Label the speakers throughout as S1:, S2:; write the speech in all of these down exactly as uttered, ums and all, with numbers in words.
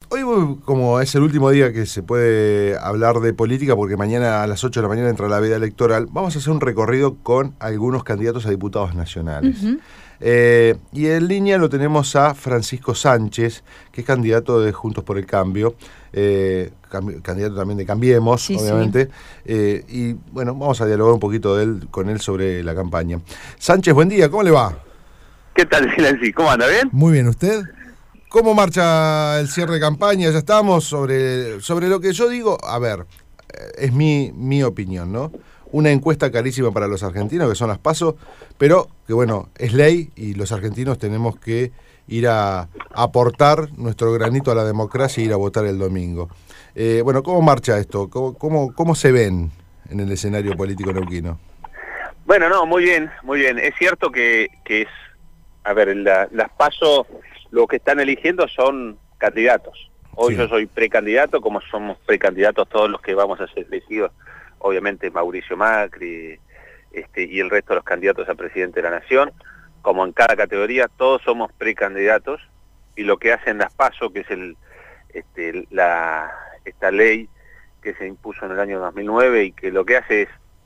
S1: Hoy, como es el último día que se puede hablar de política, porque mañana a las ocho de la mañana entra la veda electoral, vamos a hacer un recorrido con algunos candidatos a diputados nacionales. Uh-huh. eh, y en línea lo tenemos a Francisco Sánchez, que es candidato de Juntos por el Cambio, eh, cam- candidato también de Cambiemos, sí, obviamente. Sí. Eh, y bueno, vamos a dialogar un poquito de él, con él sobre la campaña. Sánchez, buen día, ¿cómo le va?
S2: ¿Qué tal, Silenci? ¿Cómo anda? ¿Bien?
S1: Muy bien, ¿usted? ¿Cómo marcha el cierre de campaña? Ya estamos sobre, sobre lo que yo digo. A ver, es mi, mi opinión, ¿no? Una encuesta carísima para los argentinos, que son las PASO, pero que bueno, es ley y los argentinos tenemos que ir a, a aportar nuestro granito a la democracia e ir a votar el domingo. Eh, bueno, ¿cómo marcha esto? ¿Cómo, cómo, cómo se ven en el escenario político neuquino?
S2: Bueno, no, muy bien, muy bien. Es cierto que, que es, a ver, la, las PASO... Lo que están eligiendo son candidatos. Hoy sí. Yo soy precandidato, como somos precandidatos todos los que vamos a ser elegidos, obviamente Mauricio Macri este, y el resto de los candidatos a presidente de la Nación, como en cada categoría, todos somos precandidatos, y lo que hacen las PASO, que es el, este, la, esta ley que se impuso en el año dos mil nueve y que lo que hace es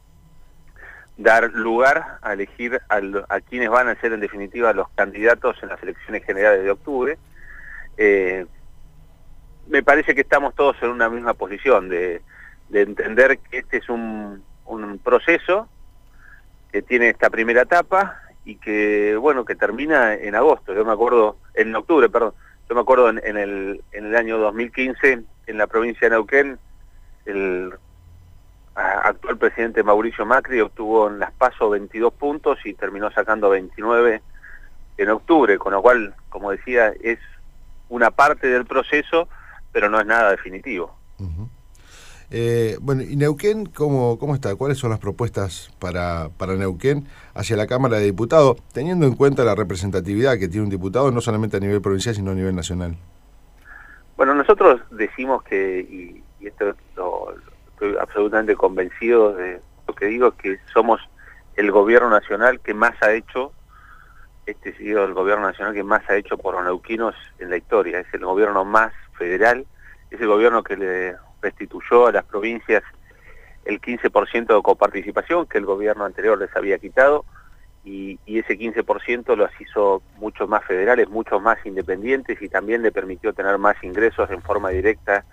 S2: dar lugar a elegir a, a quienes van a ser en definitiva los candidatos en las elecciones generales de octubre. Eh, me parece que estamos todos en una misma posición de, de entender que este es un, un proceso que tiene esta primera etapa y que, bueno, que termina en agosto. Yo me acuerdo, en octubre, perdón, yo me acuerdo en, en, el, en el año dos mil quince, en la provincia de Neuquén, el actual presidente Mauricio Macri obtuvo en las PASO veintidós puntos y terminó sacando veintinueve en octubre, con lo cual, como decía, es una parte del proceso, pero no es nada definitivo.
S1: Uh-huh. Eh, bueno, ¿y Neuquén cómo, cómo está? ¿Cuáles son las propuestas para, para Neuquén hacia la Cámara de Diputados, teniendo en cuenta la representatividad que tiene un diputado, no solamente a nivel provincial, sino a nivel nacional?
S2: Bueno, nosotros decimos que, y, y esto lo... estoy absolutamente convencido de lo que digo, que somos el gobierno nacional que más ha hecho, este ha sido el gobierno nacional que más ha hecho por los neuquinos en la historia. Es el gobierno más federal, es el gobierno que le restituyó a las provincias el quince por ciento de coparticipación que el gobierno anterior les había quitado, y, y ese quince por ciento los hizo mucho más federales, mucho más independientes, y también le permitió tener más ingresos en forma directa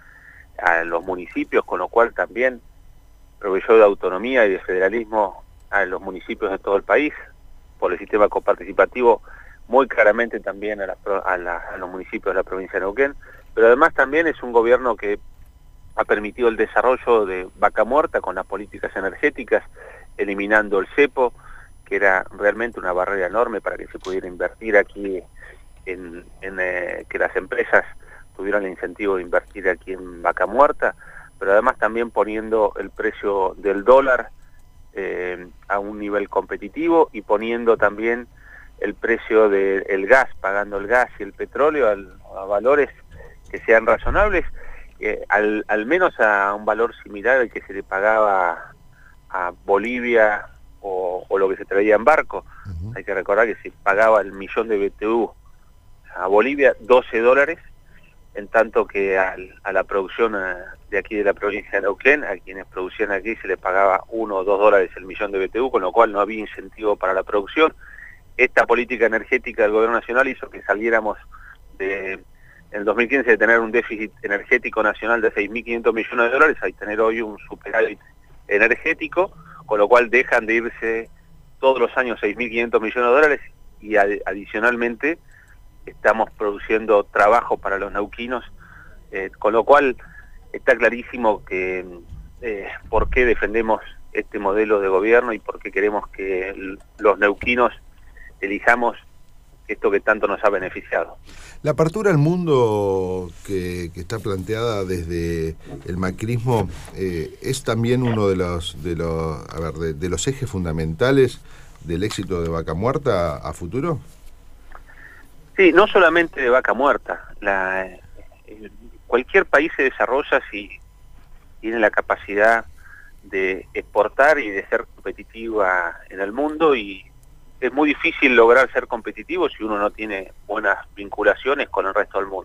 S2: a los municipios, con lo cual también proveyó de autonomía y de federalismo a los municipios de todo el país, por el sistema coparticipativo, muy claramente también a, la, a, la, a los municipios de la provincia de Neuquén, pero además también es un gobierno que ha permitido el desarrollo de Vaca Muerta con las políticas energéticas, eliminando el cepo, que era realmente una barrera enorme para que se pudiera invertir aquí, en, en eh, que las empresas tuvieron el incentivo de invertir aquí en Vaca Muerta, pero además también poniendo el precio del dólar eh, a un nivel competitivo, y poniendo también el precio del gas, pagando el gas y el petróleo al, a valores que sean razonables, eh, al, al menos a un valor similar al que se le pagaba a Bolivia o, o lo que se traía en barco. Uh-huh. Hay que recordar que se pagaba el millón de B T U a Bolivia, doce dólares, en tanto que al, a la producción de aquí de la provincia de Neuquén, a quienes producían aquí se les pagaba uno o dos dólares el millón de B T U, con lo cual no había incentivo para la producción. Esta política energética del gobierno nacional hizo que saliéramos de, en el dos mil quince de tener un déficit energético nacional de seis mil quinientos millones de dólares a tener hoy un superávit energético, con lo cual dejan de irse todos los años seis mil quinientos millones de dólares, y ad, adicionalmente estamos produciendo trabajo para los neuquinos, eh, con lo cual está clarísimo que eh, por qué defendemos este modelo de gobierno y por qué queremos que el, los neuquinos elijamos esto que tanto nos ha beneficiado.
S1: La apertura al mundo que, que está planteada desde el macrismo eh, es también uno de los de los a ver de, de los ejes fundamentales del éxito de Vaca Muerta a futuro.
S2: Sí, no solamente de Vaca Muerta. La, eh, cualquier país se desarrolla si tiene la capacidad de exportar y de ser competitiva en el mundo, y es muy difícil lograr ser competitivo si uno no tiene buenas vinculaciones con el resto del mundo.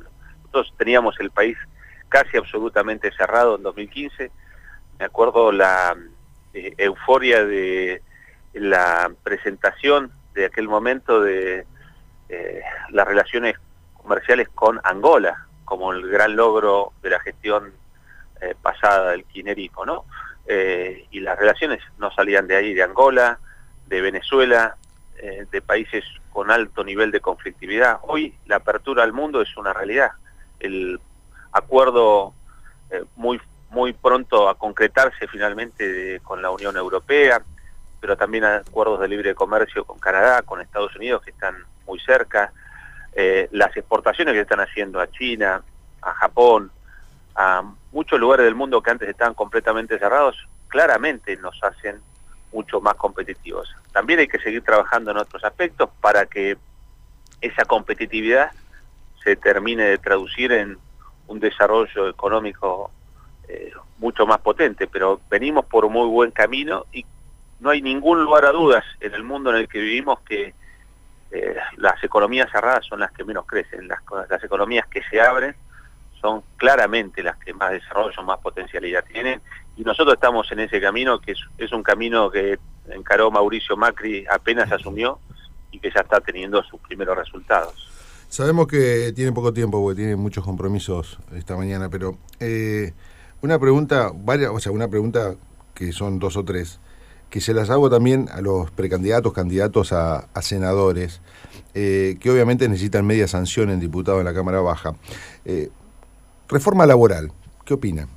S2: Nosotros teníamos el país casi absolutamente cerrado en dos mil quince. Me acuerdo la eh, euforia de la presentación de aquel momento de eh, las relaciones comerciales con Angola, como el gran logro de la gestión eh, pasada del kirchnerismo, ¿no? Eh, y las relaciones no salían de ahí, de Angola, de Venezuela, eh, de países con alto nivel de conflictividad. Hoy la apertura al mundo es una realidad. El acuerdo eh, muy muy pronto a concretarse finalmente de, con la Unión Europea, pero también acuerdos de libre comercio con Canadá, con Estados Unidos, que están muy cerca, eh, las exportaciones que están haciendo a China, a Japón, a muchos lugares del mundo que antes estaban completamente cerrados, claramente nos hacen mucho más competitivos. También hay que seguir trabajando en otros aspectos para que esa competitividad se termine de traducir en un desarrollo económico eh, mucho más potente, pero venimos por un muy buen camino y no hay ningún lugar a dudas en el mundo en el que vivimos que eh, las economías cerradas son las que menos crecen, las, las economías que se abren son claramente las que más desarrollo, más potencialidad tienen, y nosotros estamos en ese camino, que es, es un camino que encaró Mauricio Macri apenas asumió y que ya está teniendo sus primeros resultados.
S1: Sabemos que tiene poco tiempo porque tiene muchos compromisos esta mañana, pero eh, una pregunta, varias, o sea, una pregunta que son dos o tres, que se las hago también a los precandidatos, candidatos a, a senadores, eh, que obviamente necesitan media sanción en diputado en la Cámara Baja. Eh, reforma laboral, ¿qué opina?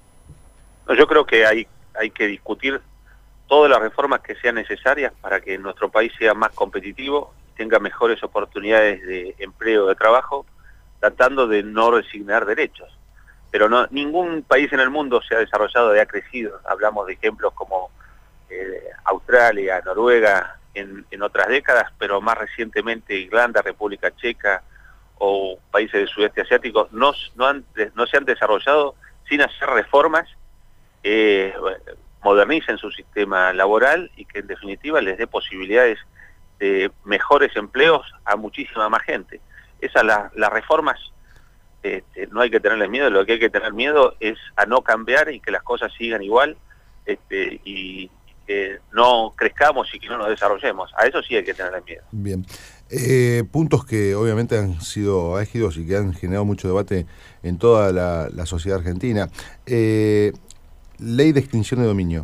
S2: No, yo creo que hay, hay que discutir todas las reformas que sean necesarias para que nuestro país sea más competitivo, tenga mejores oportunidades de empleo, de trabajo, tratando de no resignar derechos. Pero no, ningún país en el mundo se ha desarrollado y ha crecido. Hablamos de ejemplos como eh, Australia, Noruega, en, en otras décadas, pero más recientemente Irlanda, República Checa o países del sudeste asiático no, no, han, no se han desarrollado sin hacer reformas que eh, modernicen su sistema laboral y que en definitiva les dé posibilidades de mejores empleos a muchísima más gente. Esas las las reformas este, no hay que tenerles miedo, lo que hay que tener miedo es a no cambiar y que las cosas sigan igual este, y que no crezcamos y que no nos desarrollemos. A eso sí hay que tenerles miedo.
S1: Bien. Eh, puntos que obviamente han sido álgidos y que han generado mucho debate en toda la, la sociedad argentina. Eh, ley de extinción de dominio.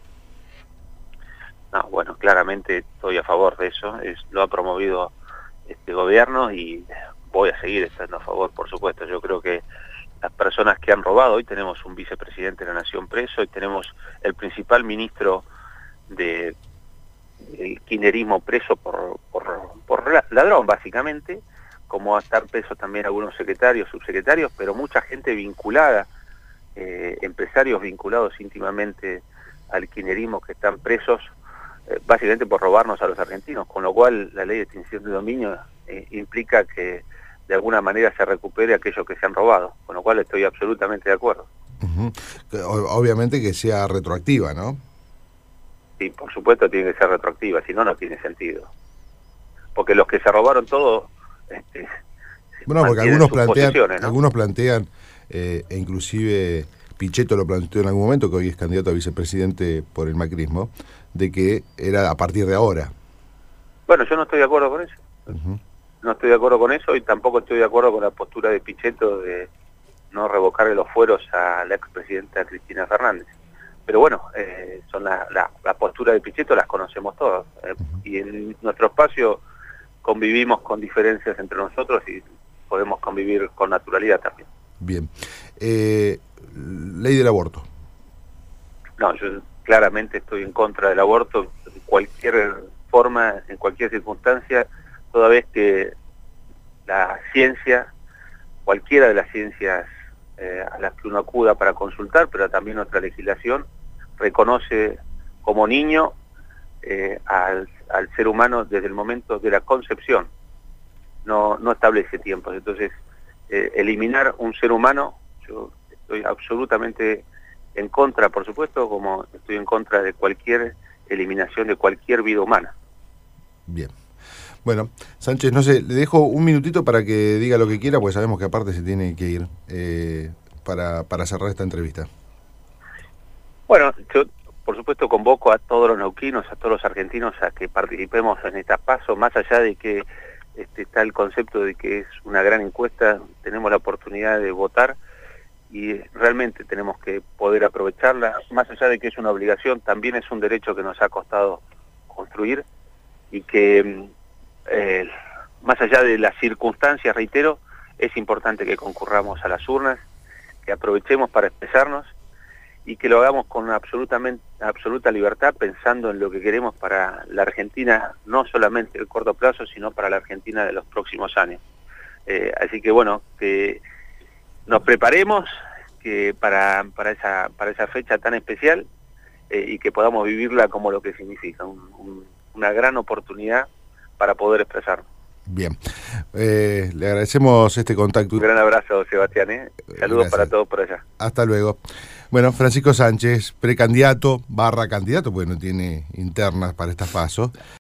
S2: No, bueno, claramente estoy a favor de eso, es, lo ha promovido este gobierno y voy a seguir estando a favor, por supuesto. Yo creo que las personas que han robado, hoy tenemos un vicepresidente de la Nación preso y tenemos el principal ministro de el kirchnerismo preso por, por, por ladrón, básicamente, como están presos también algunos secretarios, subsecretarios, pero mucha gente vinculada, eh, empresarios vinculados íntimamente al kirchnerismo que están presos, eh, básicamente por robarnos a los argentinos, con lo cual la ley de extinción de dominio eh, implica que de alguna manera se recupere aquello que se han robado, con lo cual estoy absolutamente de acuerdo.
S1: Uh-huh. Obviamente que sea retroactiva, ¿no?
S2: Sí, por supuesto tiene que ser retroactiva, si no, no tiene sentido. Porque los que se robaron todo... Este,
S1: bueno, porque algunos plantean,
S2: ¿no?
S1: algunos plantean eh, e inclusive Pichetto lo planteó en algún momento, que hoy es candidato a vicepresidente por el macrismo, de que era a partir de ahora.
S2: Bueno, yo no estoy de acuerdo con eso.
S1: Uh-huh.
S2: No estoy de acuerdo con eso y tampoco estoy de acuerdo con la postura de Pichetto de no revocarle los fueros a la expresidenta Cristina Fernández. Pero bueno, eh, son la, la, la postura de Pichetto, las conocemos todos. Eh, uh-huh. Y en nuestro espacio convivimos con diferencias entre nosotros y podemos convivir con naturalidad también.
S1: Bien. Eh, ley del aborto.
S2: No, yo claramente estoy en contra del aborto en cualquier forma, en cualquier circunstancia, toda vez que la ciencia, cualquiera de las ciencias eh, a las que uno acuda para consultar, pero también nuestra legislación, reconoce como niño eh, al, al ser humano desde el momento de la concepción, no, no establece tiempos. Entonces, eh, eliminar un ser humano, yo estoy absolutamente en contra, por supuesto, como estoy en contra de cualquier eliminación de cualquier vida humana.
S1: Bien. Bueno, Sánchez, no sé, le dejo un minutito para que diga lo que quiera, porque sabemos que aparte se tiene que ir eh, para, para cerrar esta entrevista.
S2: Bueno, yo por supuesto convoco a todos los neuquinos, a todos los argentinos a que participemos en esta PASO, más allá de que este, está el concepto de que es una gran encuesta, tenemos la oportunidad de votar y realmente tenemos que poder aprovecharla, más allá de que es una obligación, también es un derecho que nos ha costado construir y que eh, más allá de las circunstancias, reitero, es importante que concurramos a las urnas, que aprovechemos para expresarnos y que lo hagamos con absolutamente, absoluta libertad, pensando en lo que queremos para la Argentina, no solamente el corto plazo, sino para la Argentina de los próximos años. Eh, así que bueno, que nos preparemos que para, para, esa, para esa fecha tan especial eh, y que podamos vivirla como lo que significa, un, un, una gran oportunidad para poder expresarnos.
S1: Bien, eh, le agradecemos este contacto.
S2: Un gran abrazo, Sebastián, ¿eh? Saludos. Gracias. Para todos por allá.
S1: Hasta luego. Bueno, Francisco Sánchez, precandidato, barra candidato, porque no tiene internas para estas pasos.